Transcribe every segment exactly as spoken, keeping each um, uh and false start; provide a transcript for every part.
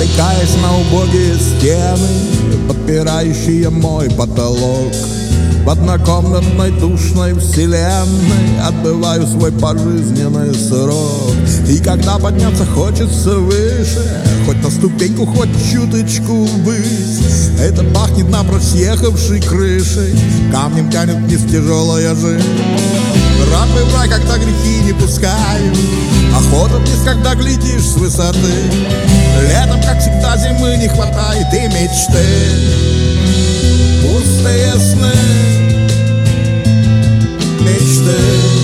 натыкаясь на убогие стены, подпирающие мой потолок. В однокомнатной душной вселенной отбываю свой пожизненный срок. И когда подняться хочется выше, хоть на ступеньку, хоть чуточку ввысь, это пахнет напрочь съехавшей крышей, камнем тянет вниз тяжелая жизнь. Рад в рай, когда грехи не пускаю, охота вниз, когда глядишь с высоты. Летом, как всегда, зимы не хватает и мечты. Пустые сны, мечты.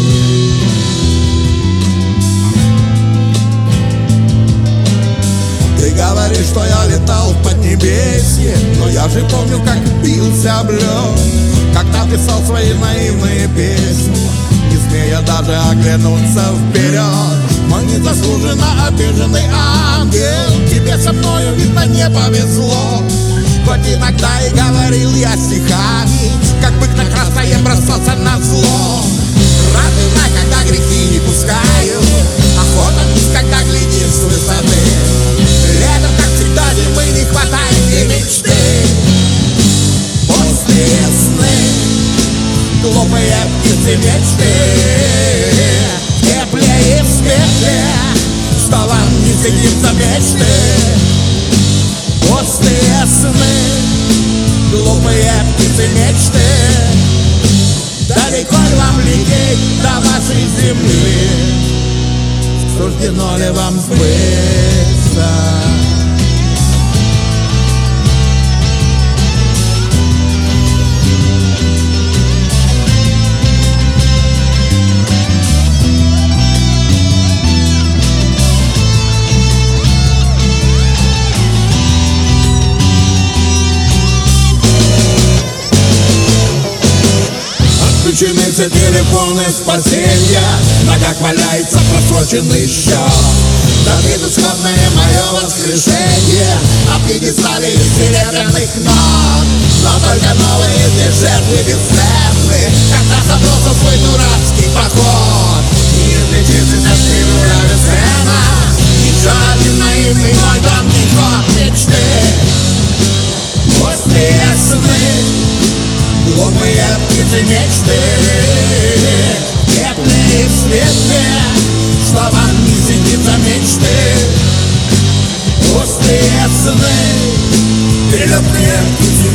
Ты говоришь, что я летал в Поднебесье, но я же помню, как бился об лед, когда писал свои наивные песни, не смея даже оглянуться вперед. Мой незаслуженно обиженный ангел, тебе со мною, видно, не повезло. Хоть иногда и говорил я стихами, как бык на красное бросался на зло. Рад знать, когда грехи не пускаю, охота вниз, когда глядишь с высоты. Летом, как всегда, зимы не хватает и мечты. Пустые сны, глупые птицы мечты, теплее и в светле, что вам не снится мечты. Пустые сны, глупые птицы мечты, далеко ли вам лететь до вашей земли? Суждено ли вам сбыться? Отключены все телефоны спасенья, в ногах валяется просроченный счет. Да безысходное мое воскрешение на пьедестале из серебряных нот. Но только новые здесь жертвы бесценны, когда забросил свой дурацкий поход. Неизлечимый фигура Авиценна, еще один наивный мой Дон Кихот мечты. Пустые сны, глупые птицы мечты, теплые и светлые, что вам не сидится мечты. Пустые сны, прелетные птицы